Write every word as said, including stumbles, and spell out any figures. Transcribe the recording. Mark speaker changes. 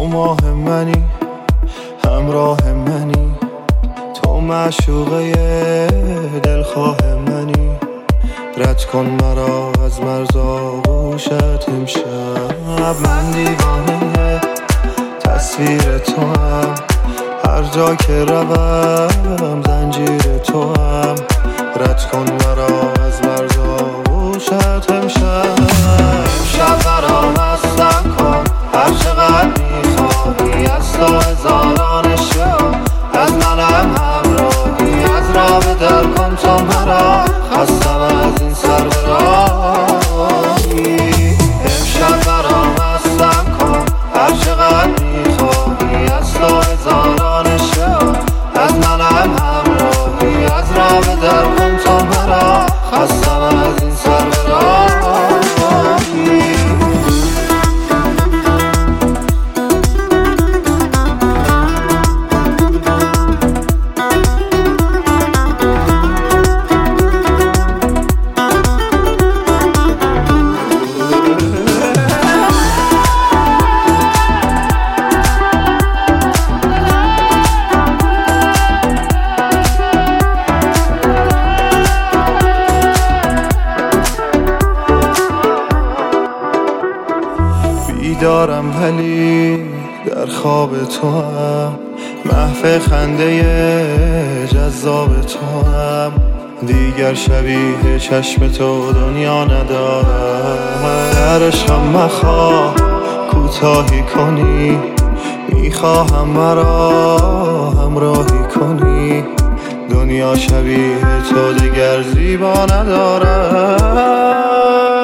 Speaker 1: تو ماه منی، همراه منی، تو معشوقه دلخواه منی. رد کن مرا از مرز آغوشت امشب. من دیوانه تصویر تو هم، هر جا که روم زنجیر تو هم. رد کن مرا از مرز آغوشت امشب. امشب برام هستم کن هر چقدر میخواهی، از تو هزاران شب از منم همراهی. از راه به در کن تو مرا، خستم از این سر به راهی. امشب برام هستم کن هر چقدر میخواهی، از تو هزاران شب از منم همراهی. از راه به در کن تو مرا، خستم از این سر به راهی. بیدارم ولی در خواب تو هم، محو خنده جذاب تو هم. دیگر شبیه چشم تو دنیا ندارم. در عشقم مخواه کوتاهی کنی، میخواهم مرا همراهی کنی. دنیا شبیه تو دیگر زیبا ندارم.